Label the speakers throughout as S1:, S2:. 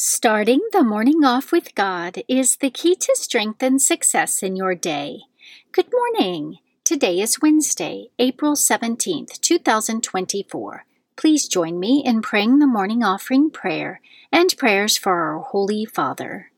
S1: Starting the morning off with God is the key to strength and success in your day. Good morning. Today is Wednesday, April 17th, 2024. Please join me in praying the morning offering prayer and prayers for our Holy Father.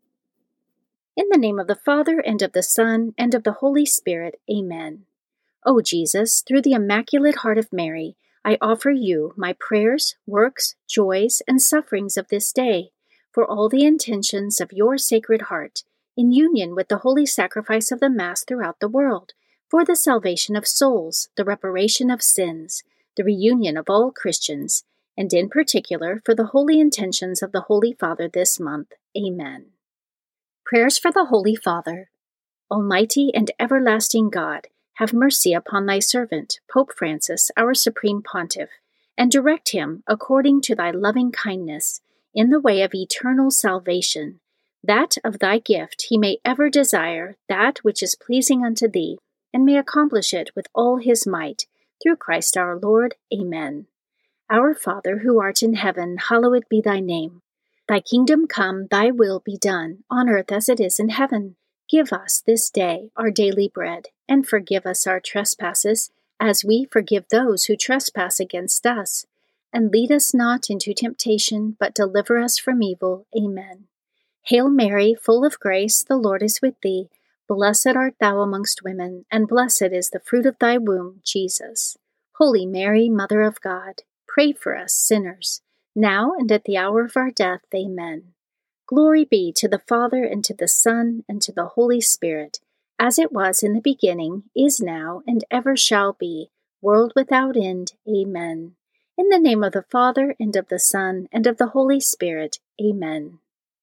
S1: In the name of the Father, and of the Son, and of the Holy Spirit, Amen. O Jesus, through the Immaculate Heart of Mary, I offer you my prayers, works, joys, and sufferings of this day, for all the intentions of your Sacred Heart, in union with the holy sacrifice of the Mass throughout the world, for the salvation of souls, the reparation of sins, the reunion of all Christians, and in particular for the holy intentions of the Holy Father this month. Amen. Prayers for the Holy Father. Almighty and everlasting God, have mercy upon thy servant, Pope Francis, our Supreme Pontiff, and direct him, according to thy loving kindness, in the way of eternal salvation, that of thy gift he may ever desire that which is pleasing unto thee, and may accomplish it with all his might, through Christ our Lord. Amen. Our Father, who art in heaven, hallowed be thy name. Thy kingdom come, thy will be done, on earth as it is in heaven. Give us this day our daily bread, and forgive us our trespasses, as we forgive those who trespass against us. And lead us not into temptation, but deliver us from evil. Amen. Hail Mary, full of grace, the Lord is with thee. Blessed art thou amongst women, and blessed is the fruit of thy womb, Jesus. Holy Mary, Mother of God, pray for us sinners, now and at the hour of our death. Amen. Glory be to the Father, and to the Son, and to the Holy Spirit, as it was in the beginning, is now, and ever shall be, world without end. Amen. In the name of the Father, and of the Son, and of the Holy Spirit. Amen.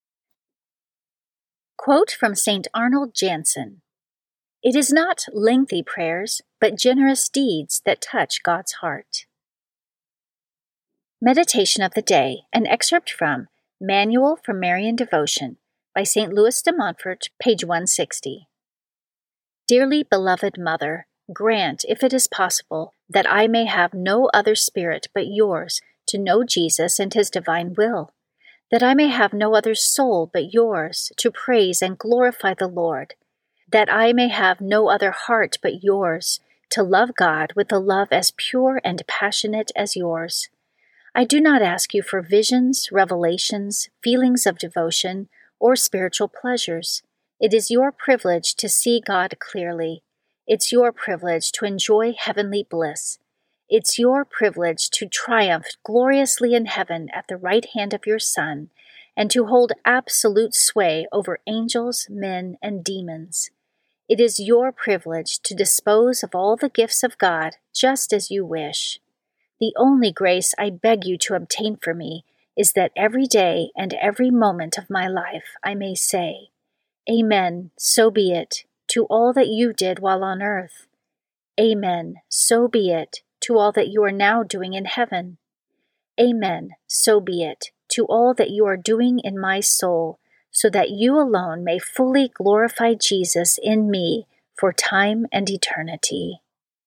S1: Quote from St. Arnold Janssen. It is not lengthy prayers, but generous deeds that touch God's heart. Meditation of the Day, an excerpt from Manual for Marian Devotion by St. Louis de Montfort, page 160. Dearly beloved Mother, grant, if it is possible, that I may have no other spirit but yours to know Jesus and his divine will, that I may have no other soul but yours to praise and glorify the Lord, that I may have no other heart but yours to love God with a love as pure and passionate as yours. I do not ask you for visions, revelations, feelings of devotion, or spiritual pleasures. It is your privilege to see God clearly. It's your privilege to enjoy heavenly bliss. It's your privilege to triumph gloriously in heaven at the right hand of your Son, and to hold absolute sway over angels, men, and demons. It is your privilege to dispose of all the gifts of God just as you wish. The only grace I beg you to obtain for me is that every day and every moment of my life I may say, Amen, so be it, to all that you did while on earth. Amen, so be it, to all that you are now doing in heaven. Amen, so be it, to all that you are doing in my soul, so that you alone may fully glorify Jesus in me for time and eternity.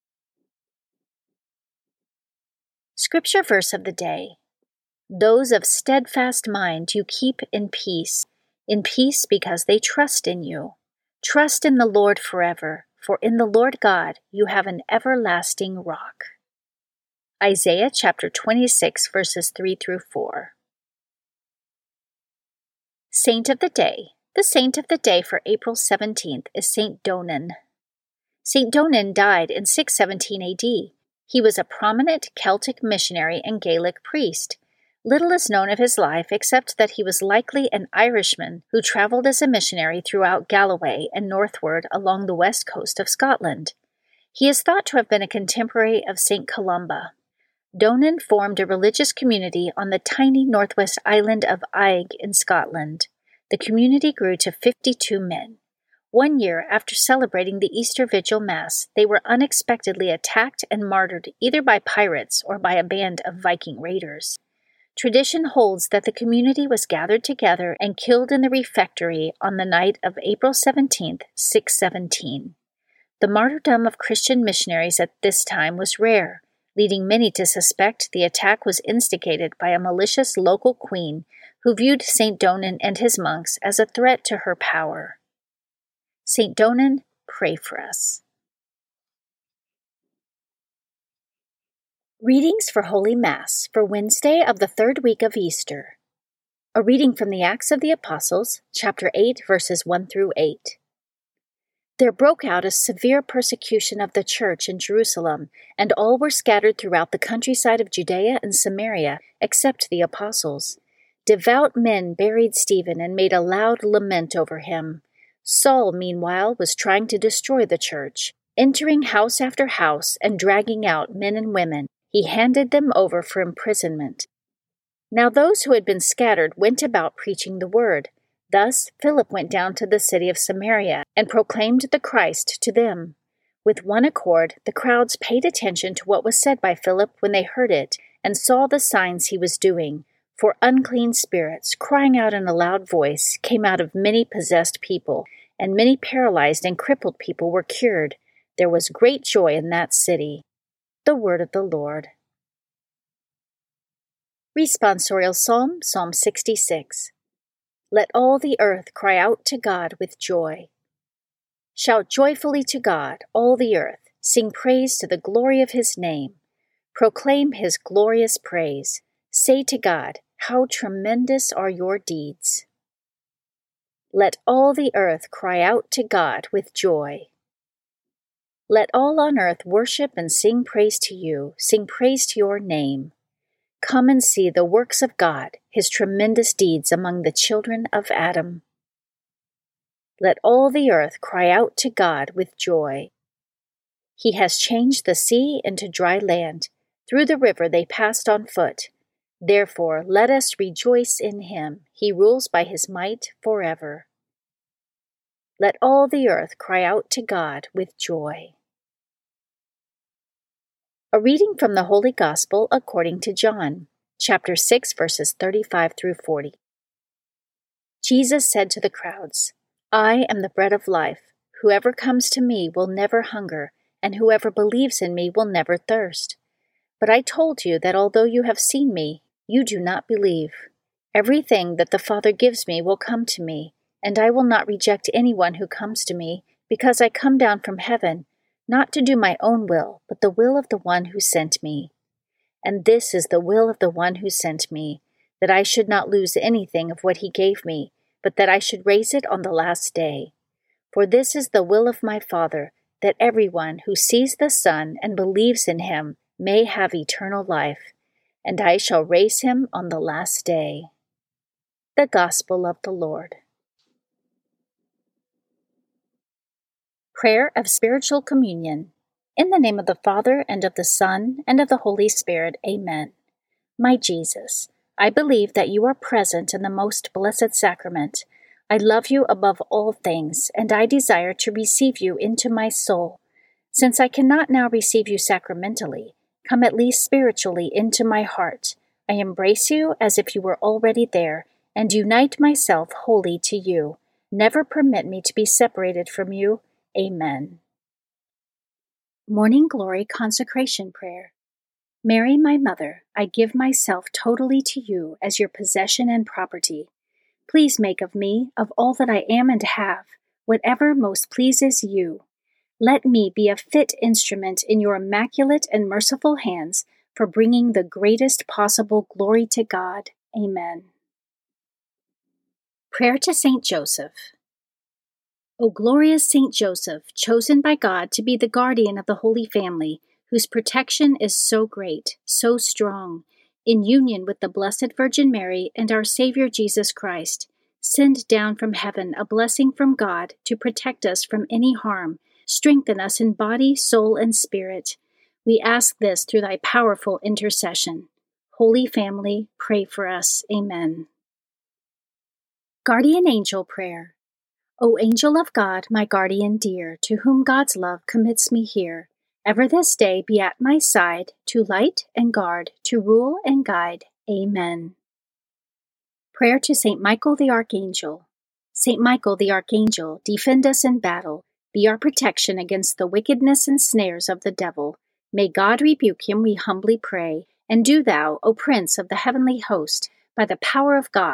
S1: Scripture verse of the day. Those of steadfast mind you keep in peace because they trust in you. Trust in the Lord forever, for in the Lord God you have an everlasting rock. Isaiah chapter 26, verses 3 through 4. Saint of the Day. The saint of the day for April 17th is Saint Donan. Saint Donan died in 617 AD. He was a prominent Celtic missionary and Gaelic priest. Little is known of his life except that he was likely an Irishman who traveled as a missionary throughout Galloway and northward along the west coast of Scotland. He is thought to have been a contemporary of St. Columba. Donan formed a religious community on the tiny northwest island of Eigg in Scotland. The community grew to 52 men. 1 year after celebrating the Easter Vigil Mass, they were unexpectedly attacked and martyred either by pirates or by a band of Viking raiders. Tradition holds that the community was gathered together and killed in the refectory on the night of April 17, 617. The martyrdom of Christian missionaries at this time was rare, leading many to suspect the attack was instigated by a malicious local queen who viewed St. Donan and his monks as a threat to her power. St. Donan, pray for us. Readings for Holy Mass for Wednesday of the third week of Easter. A reading from the Acts of the Apostles, chapter 8, verses 1 through 8. There broke out a severe persecution of the church in Jerusalem, and all were scattered throughout the countryside of Judea and Samaria, except the apostles. Devout men buried Stephen and made a loud lament over him. Saul, meanwhile, was trying to destroy the church. Entering house after house and dragging out men and women, he handed them over for imprisonment. Now those who had been scattered went about preaching the word. Thus Philip went down to the city of Samaria and proclaimed the Christ to them. With one accord, the crowds paid attention to what was said by Philip when they heard it and saw the signs he was doing. For unclean spirits, crying out in a loud voice, came out of many possessed people, and many paralyzed and crippled people were cured. There was great joy in that city. The word of the Lord. Responsorial Psalm, Psalm 66. Let all the earth cry out to God with joy. Shout joyfully to God, all the earth. Sing praise to the glory of his name. Proclaim his glorious praise. Say to God, how tremendous are your deeds. Let all the earth cry out to God with joy. Let all on earth worship and sing praise to you, sing praise to your name. Come and see the works of God, his tremendous deeds among the children of Adam. Let all the earth cry out to God with joy. He has changed the sea into dry land. Through the river they passed on foot. Therefore let us rejoice in him. He rules by his might forever. Let all the earth cry out to God with joy. A reading from the Holy Gospel according to John, chapter 6, verses 35 through 40. Jesus said to the crowds, I am the bread of life. Whoever comes to me will never hunger, and whoever believes in me will never thirst. But I told you that although you have seen me, you do not believe. Everything that the Father gives me will come to me, and I will not reject anyone who comes to me, because I come down from heaven, not to do my own will, but the will of the one who sent me. And this is the will of the one who sent me, that I should not lose anything of what he gave me, but that I should raise it on the last day. For this is the will of my Father, that everyone who sees the Son and believes in him may have eternal life, and I shall raise him on the last day. The Gospel of the Lord. Prayer of Spiritual Communion. In the name of the Father, and of the Son, and of the Holy Spirit. Amen. My Jesus, I believe that you are present in the most blessed sacrament. I love you above all things, and I desire to receive you into my soul. Since I cannot now receive you sacramentally, come at least spiritually into my heart. I embrace you as if you were already there, and unite myself wholly to you. Never permit me to be separated from you. Amen. Morning Glory Consecration Prayer. Mary, my mother, I give myself totally to you as your possession and property. Please make of me, of all that I am and have, whatever most pleases you. Let me be a fit instrument in your immaculate and merciful hands for bringing the greatest possible glory to God. Amen. Prayer to Saint Joseph. O glorious Saint Joseph, chosen by God to be the guardian of the Holy Family, whose protection is so great, so strong, in union with the Blessed Virgin Mary and our Savior Jesus Christ, send down from heaven a blessing from God to protect us from any harm, strengthen us in body, soul, and spirit. We ask this through thy powerful intercession. Holy Family, pray for us. Amen. Guardian Angel Prayer. O angel of God, my guardian dear, to whom God's love commits me here, ever this day be at my side, to light and guard, to rule and guide. Amen. Prayer to Saint Michael the Archangel. Saint Michael the Archangel, defend us in battle, be our protection against the wickedness and snares of the devil. May God rebuke him, we humbly pray, and do thou, O Prince of the heavenly host, by the power of God,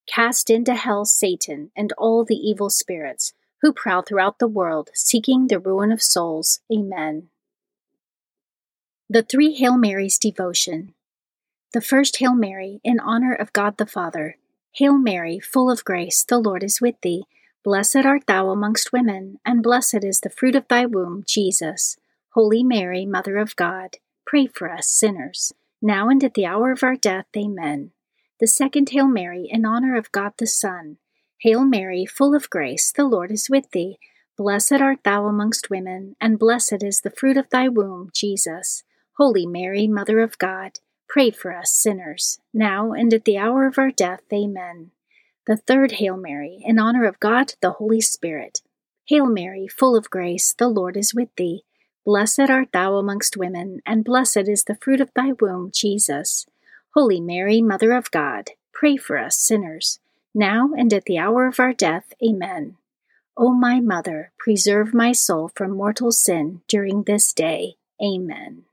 S1: Cast into hell Satan and all the evil spirits who prowl throughout the world, seeking the ruin of souls. Amen. The Three Hail Marys devotion. The first Hail Mary, in honor of God the Father. Hail Mary, full of grace, the Lord is with thee. Blessed art thou amongst women, and blessed is the fruit of thy womb, Jesus. Holy Mary, Mother of God, pray for us sinners, now and at the hour of our death. Amen. The second Hail Mary, in honor of God the Son. Hail Mary, full of grace, the Lord is with thee. Blessed art thou amongst women, and blessed is the fruit of thy womb, Jesus. Holy Mary, Mother of God, pray for us sinners, now and at the hour of our death. Amen. The third Hail Mary, in honor of God the Holy Spirit. Hail Mary, full of grace, the Lord is with thee. Blessed art thou amongst women, and blessed is the fruit of thy womb, Jesus. Holy Mary, Mother of God, pray for us sinners, now and at the hour of our death. Amen. O my Mother, preserve my soul from mortal sin during this day. Amen.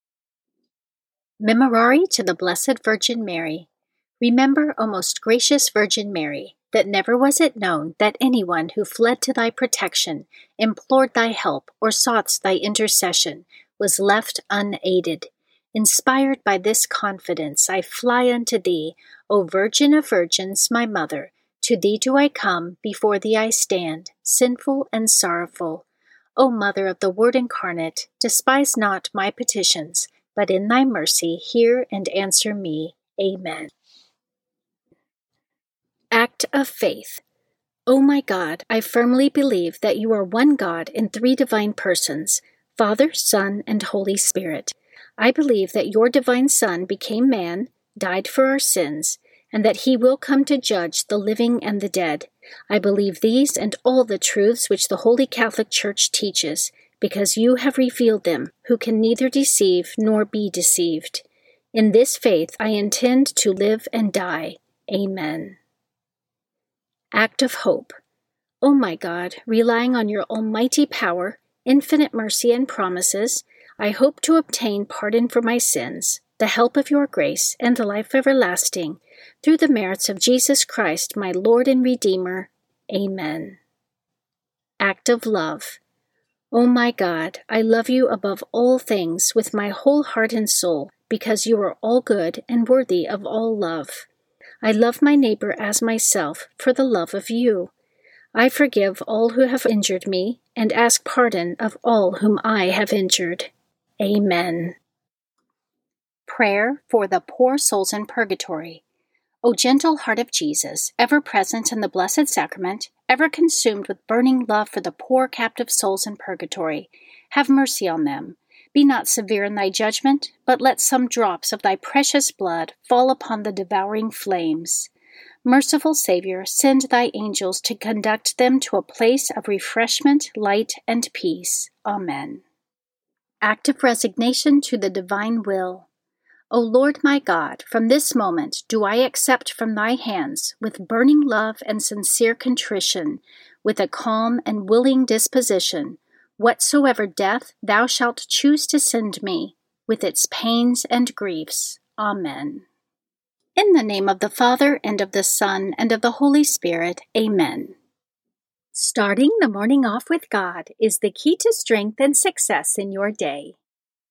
S1: Memorare to the Blessed Virgin Mary. Remember, O most gracious Virgin Mary, that never was it known that anyone who fled to thy protection, implored thy help, or sought thy intercession, was left unaided. Inspired by this confidence, I fly unto thee, O Virgin of Virgins, my Mother. To thee do I come, before thee I stand, sinful and sorrowful. O Mother of the Word incarnate, despise not my petitions, but in thy mercy hear and answer me. Amen. Act of Faith. O my God, I firmly believe that you are one God in three divine persons, Father, Son, and Holy Spirit. I believe that your divine Son became man, died for our sins, and that he will come to judge the living and the dead. I believe these and all the truths which the Holy Catholic Church teaches, because you have revealed them, who can neither deceive nor be deceived. In this faith I intend to live and die. Amen. Act of Hope. O my God, relying on your almighty power, infinite mercy, and promises, I hope to obtain pardon for my sins, the help of your grace, and the life everlasting, through the merits of Jesus Christ, my Lord and Redeemer. Amen. Act of Love. O my God, I love you above all things with my whole heart and soul, because you are all good and worthy of all love. I love my neighbor as myself for the love of you. I forgive all who have injured me, and ask pardon of all whom I have injured. Amen. Prayer for the poor souls in purgatory. O gentle heart of Jesus, ever present in the Blessed Sacrament, ever consumed with burning love for the poor captive souls in purgatory, have mercy on them. Be not severe in thy judgment, but let some drops of thy precious blood fall upon the devouring flames. Merciful Savior, send thy angels to conduct them to a place of refreshment, light, and peace. Amen. Act of resignation to the divine will. O Lord my God, from this moment do I accept from thy hands, with burning love and sincere contrition, with a calm and willing disposition, whatsoever death thou shalt choose to send me, with its pains and griefs. Amen. In the name of the Father, and of the Son, and of the Holy Spirit. Amen. Starting the morning off with God is the key to strength and success in your day.